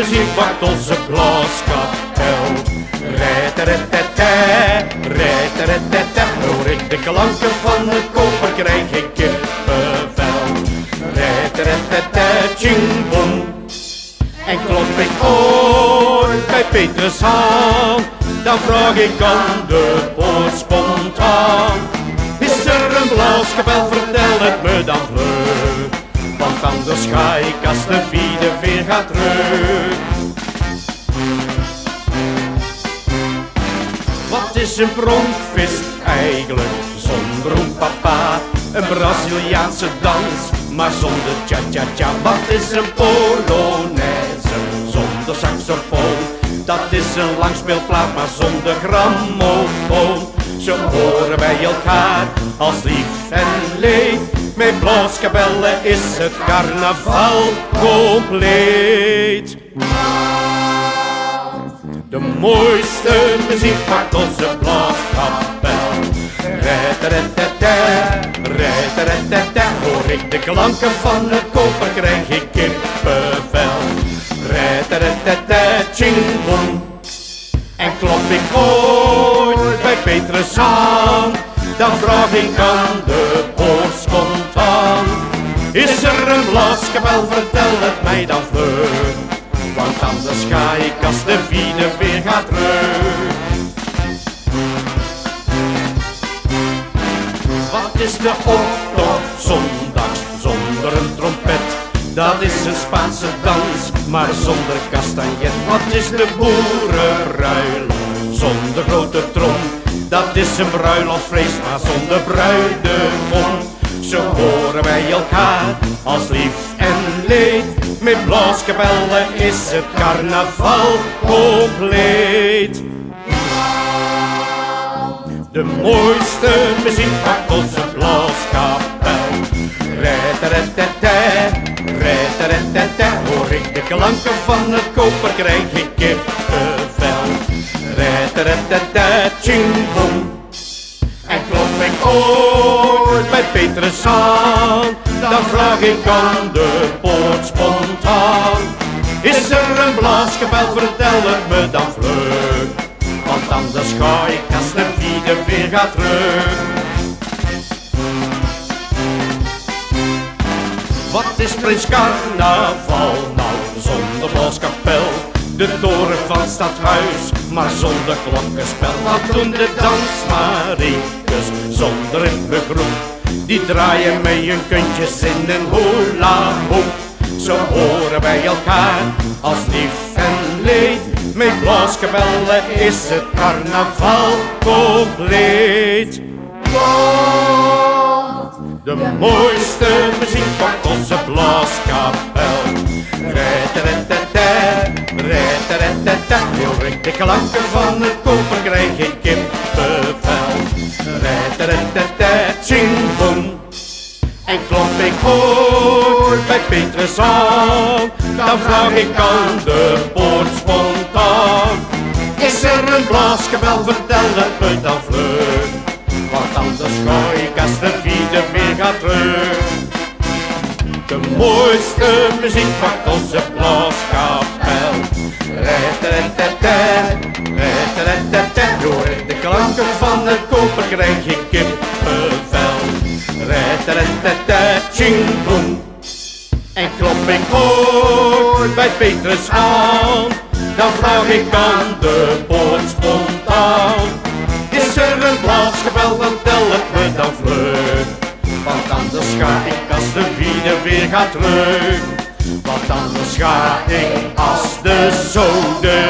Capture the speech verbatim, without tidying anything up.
muziek maakt onze blaaskapel. Rijteretete, rijteretete, hoor ik de klanken van het koper, krijg ik kippenvel. Rijteretete, tjingboem. En klop ik ooit bij Petrus aan, dan vraag ik aan de poort spontaan. Is er een blaaskapel, vertel het me dan vlug, want anders ga ik als de vierde weer gaat terug. Wat is een pronkvis eigenlijk zonder een papa? Een Braziliaanse dans, maar zonder cha-cha-cha. Wat is een polonaise zonder saxofoon? Dat is een langspeelplaat, maar zonder grammofoon. Ze horen bij elkaar als lief en leed. Met blaaskapellen is het carnaval compleet. De mooiste muziek maakt onze blaaskapel. Rijteretete, rijteretete, hoor ik de klanken van het koper, krijg ik kippenvel. Rijteretete, tjingboem. En klop ik ooit bij Petrus aan, dan vraag ik aan de poort spontaan. Is er een blaaskapel, vertel het mij dan vlug, want anders ga ik als de vierde weer gaat terug. Wat is de optocht zondags zonder een trompet? Dat is een Spaanse dans, maar zonder castagnet. Wat is de boerenruil zonder grote trom? Dat is een bruiloftsfeest, maar zonder bruidegom. Ze horen bij elkaar als lief en leed. Met blaaskapellen is het carnaval compleet. De mooiste muziek maakt onze blaaskapel. Rijteretete, rijteretete, hoor ik de klanken van het koper, krijg ik kippenvel. Rijteretete, tjingboem. En klop ik ooit bij Petrus aan, dan vraag ik aan de poort spontaan. Is er een blaaskapel, vertel het me dan vlug, want anders ga ik als de vierde weer gaat terug. Wat is Prins Carnaval nou zonder blaaskapel? De toren van het stadhuis, maar zonder klokkenspel. Wat doen de dansmariekes zonder ritmegroep? Die draaien met hun kuntjes in een hula hoop. Ze horen bij elkaar als lief en leed. Met blaaskapellen is het carnaval compleet. De mooiste muziek van onze blaaskapel. Rijteretete, rijteretete, hoor ik de klanken van het koper, krijg ik kippenvel. Rijteretete, tjingboem. En klop ik ooit bij Petrus aan, dan vraag ik aan de poort spontaan. Is er een blaaskapel, vertel het me dan vlug, want anders ga ik als de vierde weer gaat terug. De mooiste muziek maakt onze blaaskapel. Rijteretete, rijteretete, hoor ik de klanken van het koper, krijg ik kippenvel. Rijteretete, tjingboem. En klop ik ooit bij Petrus aan, dan vraag ik aan de poort spontaan. Is er een blaaskapel, dan tel het me dan vlug, want anders ga ik als de vierde weer gaat terug. Want anders ga ik als de zode